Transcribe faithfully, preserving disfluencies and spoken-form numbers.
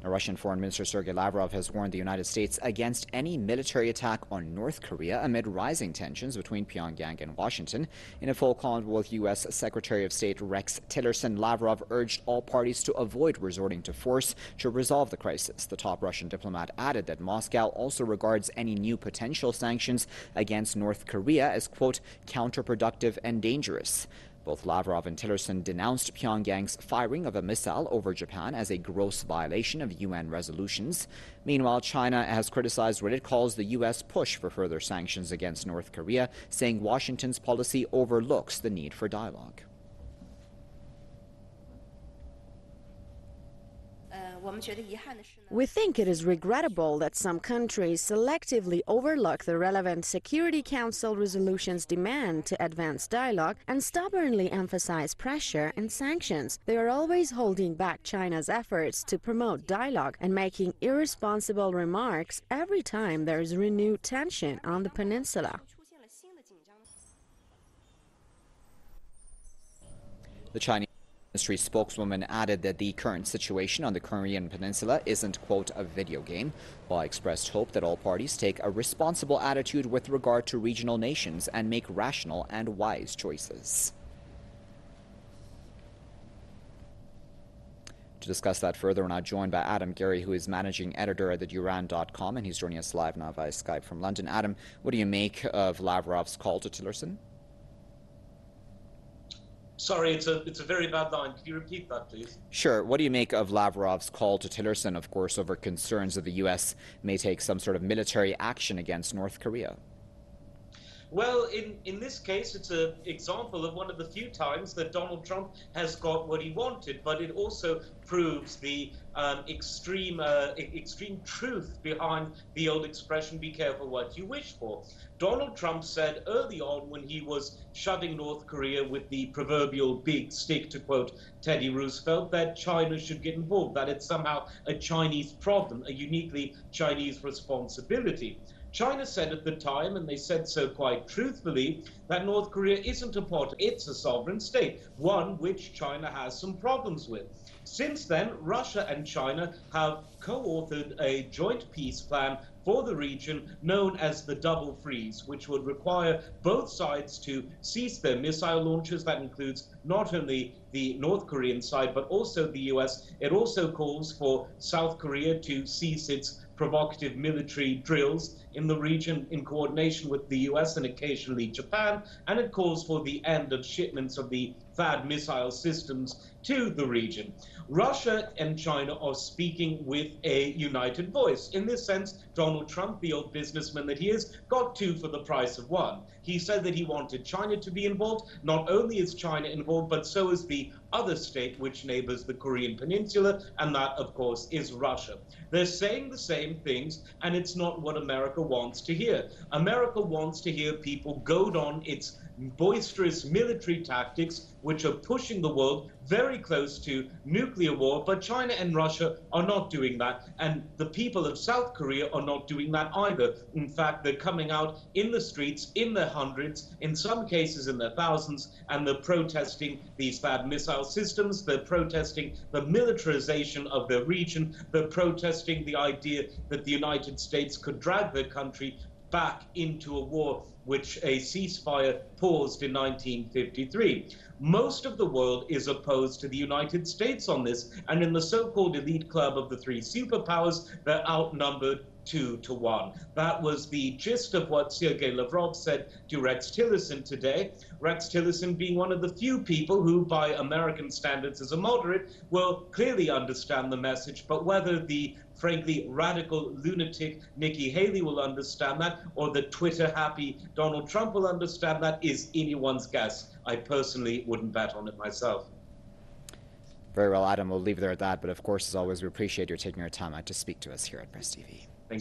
Now, Russian Foreign Minister Sergei Lavrov has warned the United States against any military attack on North Korea amid rising tensions between Pyongyang and Washington. In a phone call with U S Secretary of State Rex Tillerson, Lavrov urged all parties to avoid resorting to force to resolve the crisis. The top Russian diplomat added that Moscow also regards any new potential sanctions against North Korea as, quote, counterproductive and dangerous. Both Lavrov and Tillerson denounced Pyongyang's firing of a missile over Japan as a gross violation of U N resolutions. Meanwhile, China has criticized what it calls the U S push for further sanctions against North Korea, saying Washington's policy overlooks the need for dialogue. We think it is regrettable that some countries selectively overlook the relevant Security Council resolution's demand to advance dialogue and stubbornly emphasize pressure and sanctions. They are always holding back China's efforts to promote dialogue and making irresponsible remarks every time there is renewed tension on the peninsula. The Chinese Ministry spokeswoman added that the current situation on the Korean peninsula isn't, quote, a video game, while expressed hope that all parties take a responsible attitude with regard to regional nations and make rational and wise choices. To discuss that further, we're now joined by Adam Gary, who is managing editor at the Duran dot com, and he's joining us live now via Skype from London. Adam, what do you make of Lavrov's call to Tillerson? Sorry, it's a it's a very bad line. Could you repeat that, please? Sure. What do you make of Lavrov's call to Tillerson, of course, over concerns that the U S may take some sort of military action against North Korea? Well, in, in this case, it's an example of one of the few times that Donald Trump has got what he wanted, but it also proves the um, extreme uh, extreme truth behind the old expression, be careful what you wish for. Donald Trump said early on, when he was shoving North Korea with the proverbial big stick, to quote Teddy Roosevelt, that China should get involved, that it's somehow a Chinese problem, a uniquely Chinese responsibility. China said at the time, and they said so quite truthfully, that North Korea isn't a part, it's a sovereign state, one which China has some problems with. Since then, Russia and China have co-authored a joint peace plan for the region known as the Double Freeze, which would require both sides to cease their missile launches. That includes not only the North Korean side, but also the U S. It also calls for South Korea to cease its provocative military drills in the region in coordination with the U S and occasionally Japan, and it calls for the end of shipments of the THAAD missile systems to the region. Russia and China are speaking with a united voice. In this sense, Donald Trump, the old businessman that he is, got two for the price of one. He said that he wanted China to be involved. Not only is China involved, but so is the other state which neighbors the Korean Peninsula, and that, of course, is Russia. They're saying the same things, and it's not what America wants to hear. America wants to hear people goad on its boisterous military tactics, which are pushing the world very close to nuclear war, but China and Russia are not doing that, and the people of South Korea are not doing that either. In fact, they're coming out in the streets in their hundreds, in some cases in their thousands, and they're protesting these THAAD missile systems, they're protesting the militarization of their region, they're protesting the idea that the United States could drag their country back into a war which a ceasefire paused in nineteen fifty-three. Most of the world is opposed to the United States on this, and in the so-called elite club of the three superpowers, they're outnumbered two to one. That was the gist of what Sergei Lavrov said to Rex Tillerson today. Rex Tillerson being one of the few people who, by American standards as a moderate, will clearly understand the message, but whether the frankly radical lunatic Nikki Haley will understand that, or the Twitter-happy Donald Trump will understand that, is anyone's guess. I personally wouldn't bet on it myself. Very well, Adam. We'll leave it there at that. But of course, as always, we appreciate your taking your time out to speak to us here at Press T V.